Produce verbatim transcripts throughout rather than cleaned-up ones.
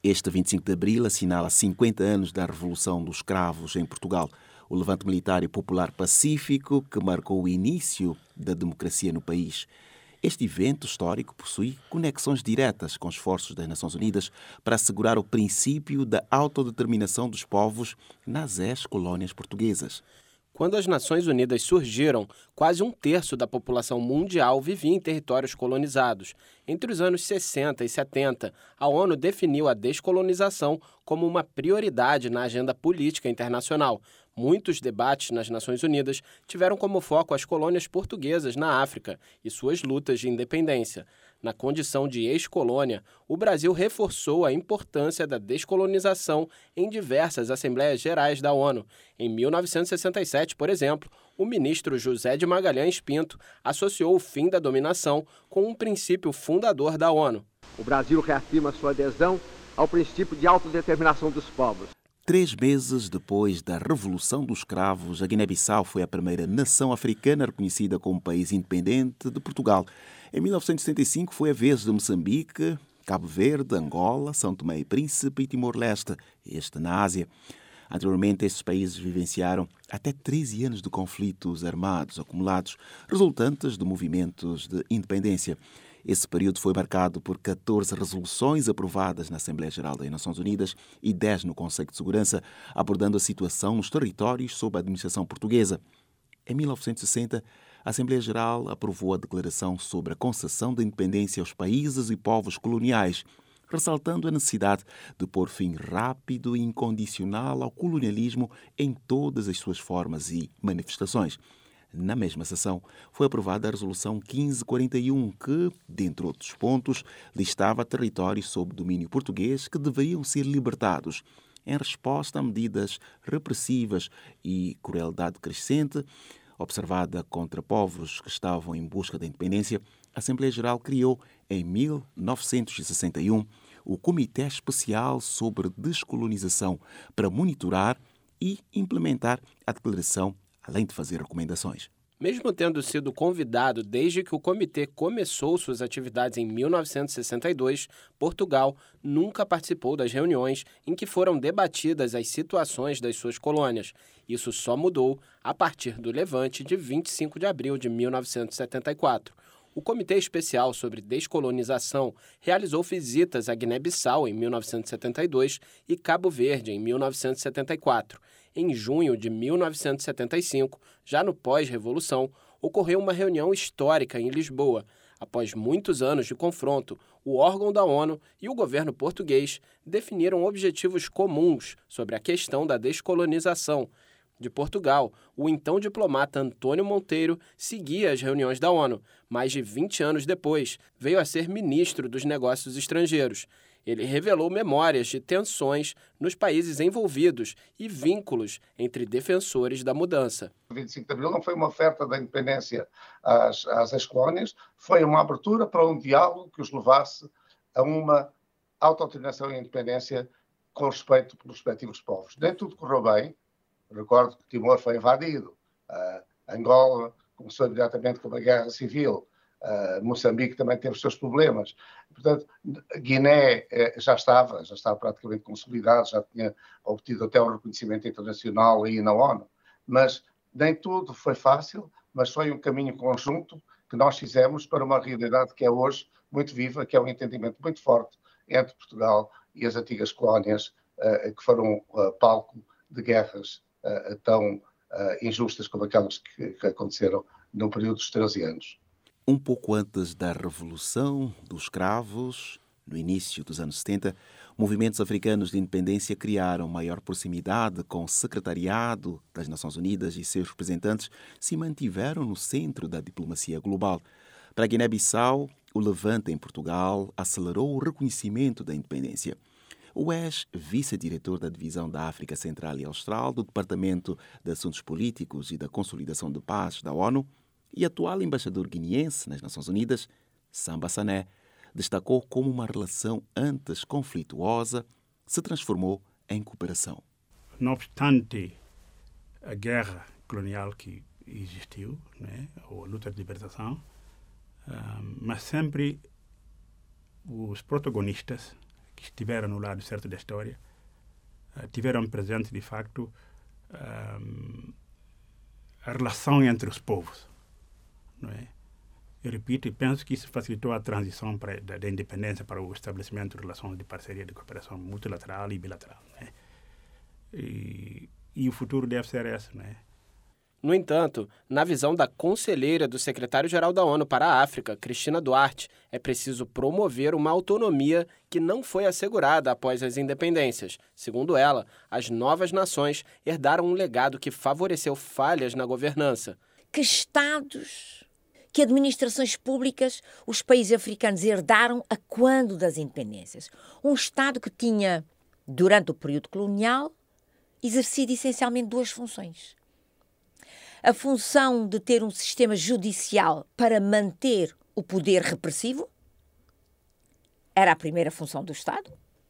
Este vinte e cinco de abril assinala cinquenta anos da Revolução dos Cravos em Portugal, o levante militar e popular pacífico que marcou o início da democracia no país. Este evento histórico possui conexões diretas com esforços das Nações Unidas para assegurar o princípio da autodeterminação dos povos nas ex-colónias portuguesas. Quando as Nações Unidas surgiram, quase um terço da população mundial vivia em territórios colonizados. Entre os anos sessenta e setenta, a ONU definiu a descolonização como uma prioridade na agenda política internacional. Muitos debates nas Nações Unidas tiveram como foco as colônias portuguesas na África e suas lutas de independência. Na condição de ex-colônia, o Brasil reforçou a importância da descolonização em diversas Assembleias Gerais da ONU. Em mil novecentos e sessenta e sete, por exemplo, o ministro José de Magalhães Pinto associou o fim da dominação com um princípio fundador da ONU. O Brasil reafirma sua adesão ao princípio de autodeterminação dos povos. Três meses depois da Revolução dos Cravos, a Guiné-Bissau foi a primeira nação africana reconhecida como país independente de Portugal. Em mil novecentos e setenta e cinco foi a vez de Moçambique, Cabo Verde, Angola, São Tomé e Príncipe e Timor-Leste, este na Ásia. Anteriormente, estes países vivenciaram até treze anos de conflitos armados acumulados, resultantes de movimentos de independência. Esse período foi marcado por catorze resoluções aprovadas na Assembleia Geral das Nações Unidas e dez no Conselho de Segurança, abordando a situação nos territórios sob a administração portuguesa. Em mil novecentos e sessenta, a Assembleia Geral aprovou a Declaração sobre a concessão da independência aos países e povos coloniais, ressaltando a necessidade de pôr fim rápido e incondicional ao colonialismo em todas as suas formas e manifestações. Na mesma sessão, foi aprovada a Resolução quinze quarenta e um, que, dentre outros pontos, listava territórios sob domínio português que deveriam ser libertados. Em resposta a medidas repressivas e crueldade crescente, observada contra povos que estavam em busca da independência, a Assembleia Geral criou, em mil novecentos e sessenta e um, o Comitê Especial sobre Descolonização para monitorar e implementar a declaração, além de fazer recomendações. Mesmo tendo sido convidado desde que o comitê começou suas atividades em mil novecentos e sessenta e dois, Portugal nunca participou das reuniões em que foram debatidas as situações das suas colônias. Isso só mudou a partir do Levante de vinte e cinco de abril de mil novecentos e setenta e quatro. O Comitê Especial sobre Descolonização realizou visitas a Guiné-Bissau em mil novecentos e setenta e dois e Cabo Verde em mil novecentos e setenta e quatro. Em junho de mil novecentos e setenta e cinco, já no pós-revolução, ocorreu uma reunião histórica em Lisboa. Após muitos anos de confronto, o órgão da ONU e o governo português definiram objetivos comuns sobre a questão da descolonização. De Portugal, o então diplomata Antônio Monteiro seguia as reuniões da ONU. Mais de vinte anos depois, veio a ser ministro dos Negócios Estrangeiros. Ele revelou memórias de tensões nos países envolvidos e vínculos entre defensores da mudança. O vinte e cinco de abril não foi uma oferta da independência às, às ex-colónias, foi uma abertura para um diálogo que os levasse a uma autodeterminação e independência com respeito pelos respectivos povos. Nem tudo correu bem. Recordo que Timor foi invadido, uh, Angola começou imediatamente com uma guerra civil, uh, Moçambique também teve os seus problemas. Portanto, Guiné eh, já estava, já estava praticamente consolidado, já tinha obtido até um reconhecimento internacional aí na ONU. Mas nem tudo foi fácil, mas foi um caminho conjunto que nós fizemos para uma realidade que é hoje muito viva, que é um entendimento muito forte entre Portugal e as antigas colónias uh, que foram uh, palco de guerras Uh, tão uh, injustas como aquelas que, que aconteceram no período dos treze anos. Um pouco antes da Revolução dos Cravos, no início dos anos setenta, movimentos africanos de independência criaram maior proximidade com o secretariado das Nações Unidas e seus representantes se mantiveram no centro da diplomacia global. Para a Guiné-Bissau, o levante em Portugal acelerou o reconhecimento da independência. O ex-vice-diretor da Divisão da África Central e Austral do Departamento de Assuntos Políticos e da Consolidação de Paz da ONU e atual embaixador guineense nas Nações Unidas, Samba Sané, destacou como uma relação antes conflituosa se transformou em cooperação. Não obstante a guerra colonial que existiu, né, ou a luta de libertação, uh, mas sempre os protagonistas que estiveram no lado certo da história, uh, tiveram presente, de facto, um, a relação entre os povos. Não é? Eu repito, e penso que isso facilitou a transição para, da, da independência para o estabelecimento de relações de parceria de cooperação multilateral e bilateral. Né? E, e o futuro deve ser esse. Né? No entanto, na visão da conselheira do secretário-geral da ONU para a África, Cristina Duarte, é preciso promover uma autonomia que não foi assegurada após as independências. Segundo ela, as novas nações herdaram um legado que favoreceu falhas na governança. Que Estados, que administrações públicas os países africanos herdaram a quando das independências? Um Estado que tinha, durante o período colonial, exercido essencialmente duas funções. A função de ter um sistema judicial para manter o poder repressivo era a primeira função do Estado.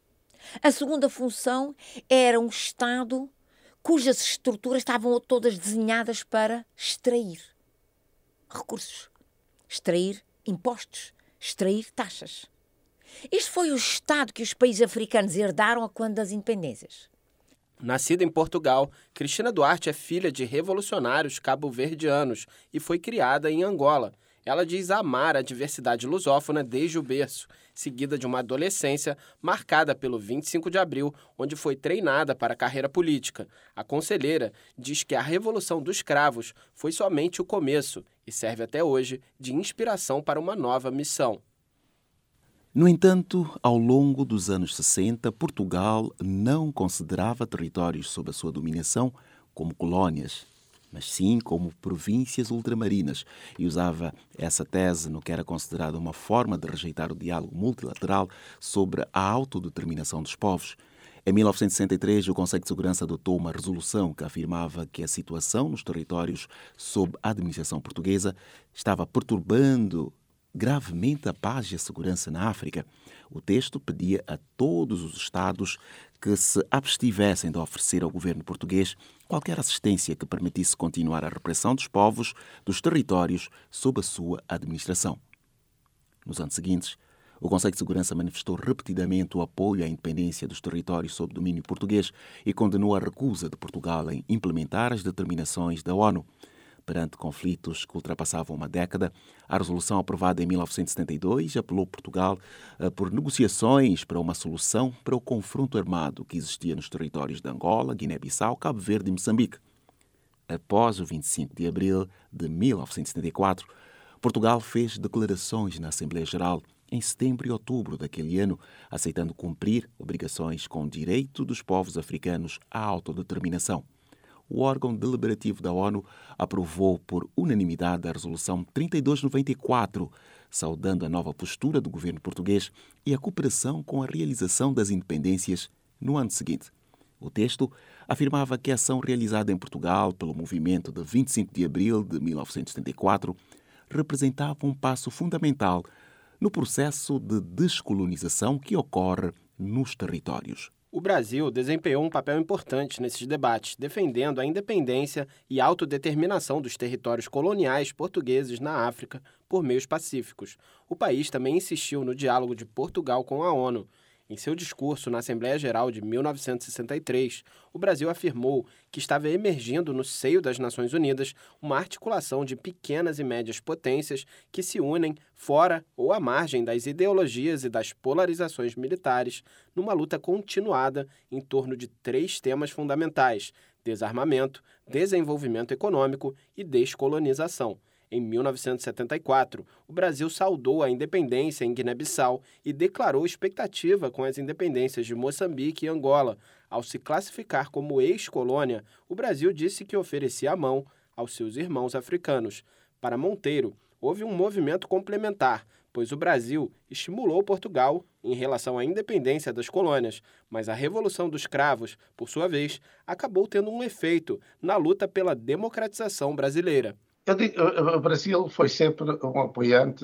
A segunda função era um Estado cujas estruturas estavam todas desenhadas para extrair recursos, extrair impostos, extrair taxas. Este foi o Estado que os países africanos herdaram a quando das independências. Nascida em Portugal, Cristina Duarte é filha de revolucionários cabo-verdianos e foi criada em Angola. Ela diz amar a diversidade lusófona desde o berço, seguida de uma adolescência marcada pelo vinte e cinco de abril, onde foi treinada para a carreira política. A conselheira diz que a Revolução dos Cravos foi somente o começo e serve até hoje de inspiração para uma nova missão. No entanto, ao longo dos anos sessenta, Portugal não considerava territórios sob a sua dominação como colónias, mas sim como províncias ultramarinas, e usava essa tese no que era considerado uma forma de rejeitar o diálogo multilateral sobre a autodeterminação dos povos. Em mil novecentos e sessenta e três, o Conselho de Segurança adotou uma resolução que afirmava que a situação nos territórios sob a administração portuguesa estava perturbando gravemente a paz e a segurança na África. O texto pedia a todos os Estados que se abstivessem de oferecer ao governo português qualquer assistência que permitisse continuar a repressão dos povos dos territórios sob a sua administração. Nos anos seguintes, o Conselho de Segurança manifestou repetidamente o apoio à independência dos territórios sob domínio português e condenou a recusa de Portugal em implementar as determinações da ONU. Perante conflitos que ultrapassavam uma década, a resolução aprovada em mil novecentos e setenta e dois apelou Portugal uh, por negociações para uma solução para o confronto armado que existia nos territórios de Angola, Guiné-Bissau, Cabo Verde e Moçambique. Após o vinte e cinco de abril de mil novecentos e setenta e quatro, Portugal fez declarações na Assembleia Geral em setembro e outubro daquele ano, aceitando cumprir obrigações com o direito dos povos africanos à autodeterminação. O órgão deliberativo da ONU aprovou por unanimidade a Resolução trinta e dois noventa e quatro, saudando a nova postura do governo português e a cooperação com a realização das independências no ano seguinte. O texto afirmava que a ação realizada em Portugal pelo movimento de vinte e cinco de abril de mil novecentos e setenta e quatro representava um passo fundamental no processo de descolonização que ocorre nos territórios. O Brasil desempenhou um papel importante nesses debates, defendendo a independência e autodeterminação dos territórios coloniais portugueses na África por meios pacíficos. O país também insistiu no diálogo de Portugal com a ONU. Em seu discurso na Assembleia Geral de mil novecentos e sessenta e três, o Brasil afirmou que estava emergindo no seio das Nações Unidas uma articulação de pequenas e médias potências que se unem fora ou à margem das ideologias e das polarizações militares numa luta continuada em torno de três temas fundamentais: desarmamento, desenvolvimento econômico e descolonização. Em mil novecentos e setenta e quatro, o Brasil saudou a independência em Guiné-Bissau e declarou expectativa com as independências de Moçambique e Angola. Ao se classificar como ex-colônia, o Brasil disse que oferecia a mão aos seus irmãos africanos. Para Monteiro, houve um movimento complementar, pois o Brasil estimulou Portugal em relação à independência das colônias, mas a Revolução dos Cravos, por sua vez, acabou tendo um efeito na luta pela democratização brasileira. Eu digo, o Brasil foi sempre um apoiante,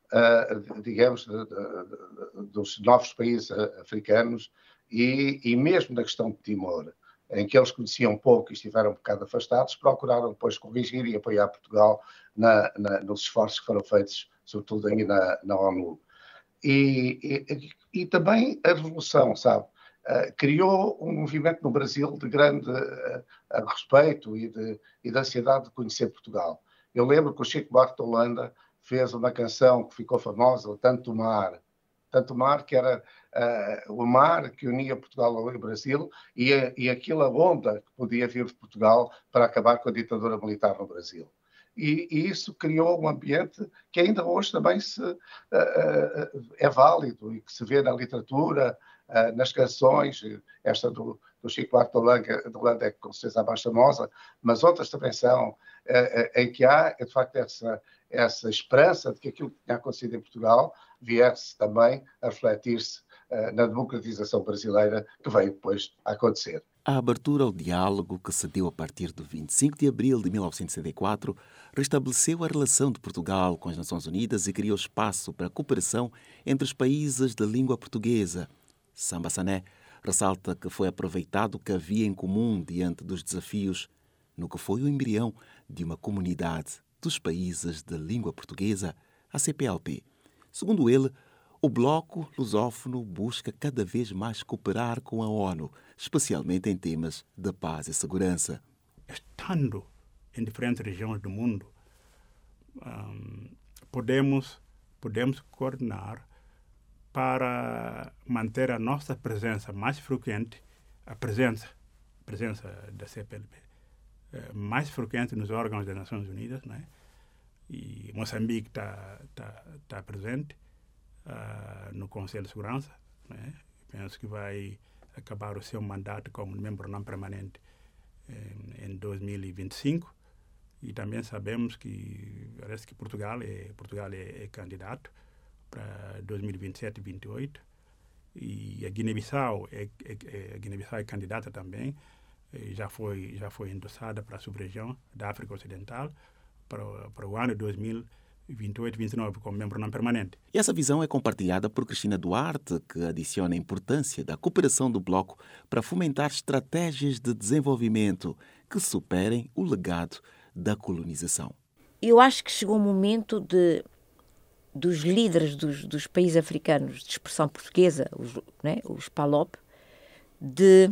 uh, digamos, de, de, de, dos novos países africanos e, e mesmo na questão de Timor, em que eles conheciam pouco e estiveram um bocado afastados, procuraram depois corrigir e apoiar Portugal na, na, nos esforços que foram feitos, sobretudo aí na, na ONU. e, e, e também a Revolução, sabe? Uh, criou um movimento no Brasil de grande uh, respeito e de, e de ansiedade de conhecer Portugal. Eu lembro que o Chico Buarque de Holanda fez uma canção que ficou famosa, Tanto Mar, Tanto Mar, que era uh, o mar que unia Portugal e o Brasil, e, e aquela onda que podia vir de Portugal para acabar com a ditadura militar no Brasil. E, e isso criou um ambiente que ainda hoje também se, uh, uh, é válido e que se vê na literatura, uh, nas canções. Esta do, do Chico Buarque de Holanda, de Holanda é com certeza a mais famosa, mas outras também são, uh, uh, em que há, de facto, essa, essa esperança de que aquilo que tinha acontecido em Portugal viesse também a refletir-se uh, na democratização brasileira que veio depois a acontecer. A abertura ao diálogo, que se deu a partir de vinte e cinco de abril de mil novecentos e sessenta e quatro, restabeleceu a relação de Portugal com as Nações Unidas e criou espaço para a cooperação entre os países de língua portuguesa. Samba Sané ressalta que foi aproveitado o que havia em comum diante dos desafios, no que foi o embrião de uma comunidade dos países de língua portuguesa, a C P L P. Segundo ele, o Bloco Lusófono busca cada vez mais cooperar com a ONU, especialmente em temas de paz e segurança. Estando em diferentes regiões do mundo, um, podemos, podemos coordenar para manter a nossa presença mais frequente, a presença, a presença da C P L P, eh, mais frequente nos órgãos das Nações Unidas, né? E Moçambique está tá, tá presente uh, no Conselho de Segurança, né? Penso que vai acabar o seu mandato como membro não permanente em, em dois mil e vinte e cinco, e também sabemos que parece que Portugal é Portugal é, é candidato para dois mil e vinte e sete e vinte e oito, e a Guiné-Bissau é, é, é, a Guiné-Bissau é candidata também, já foi já foi endossada para a sub-região da África Ocidental para, para o ano dois mil e vinte e oito vinte e nove como membro não permanente. E essa visão é compartilhada por Cristina Duarte, que adiciona a importância da cooperação do Bloco para fomentar estratégias de desenvolvimento que superem o legado da colonização. Eu acho que chegou o momento de, dos líderes dos, dos países africanos de expressão portuguesa, os, né, os P A L O P, de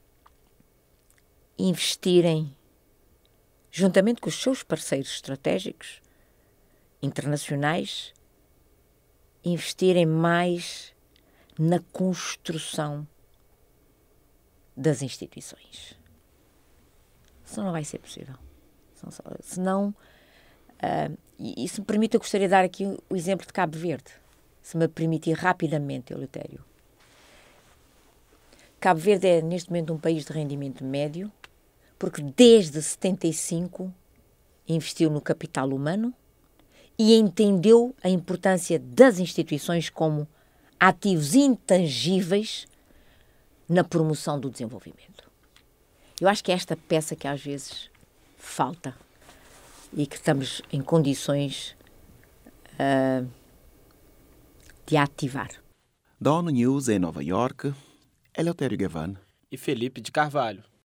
investirem, juntamente com os seus parceiros estratégicos internacionais, investirem mais na construção das instituições. Senão não vai ser possível. Senão, uh, e se me permite, eu gostaria de dar aqui o exemplo de Cabo Verde, se me permitir rapidamente, Eleutério. Cabo Verde é, neste momento, um país de rendimento médio, porque desde setenta e cinco investiu no capital humano e entendeu a importância das instituições como ativos intangíveis na promoção do desenvolvimento. Eu acho que é esta peça que às vezes falta e que estamos em condições uh, de ativar. Da ONU News em Nova Iorque, Eleutério Gavan e Felipe de Carvalho.